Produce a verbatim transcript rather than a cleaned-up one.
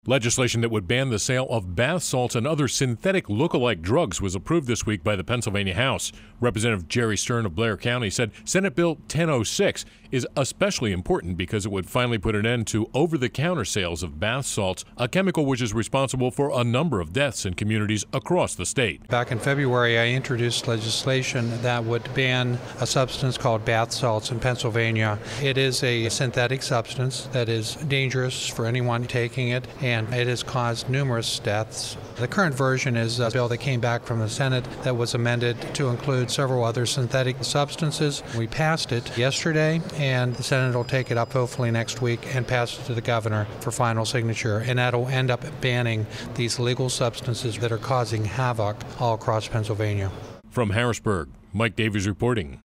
Legislation that would ban the sale of bath salts and other synthetic look-alike drugs was approved this week by the Pennsylvania House. Representative Jerry Stern of Blair County said Senate Bill ten oh six is especially important because it would finally put an end to over-the-counter sales of bath salts, a chemical which is responsible for a number of deaths in communities across the state. Back in February, I introduced legislation that would ban a substance called bath salts in Pennsylvania. It is a synthetic substance that is dangerous for anyone taking it, and it has caused numerous deaths. The current version is a bill that came back from the Senate that was amended to include several other synthetic substances. We passed it yesterday, and the Senate will take it up hopefully next week and pass it to the governor for final signature, and that'll end up banning these legal substances that are causing havoc all across Pennsylvania. From Harrisburg, Mike Davies reporting.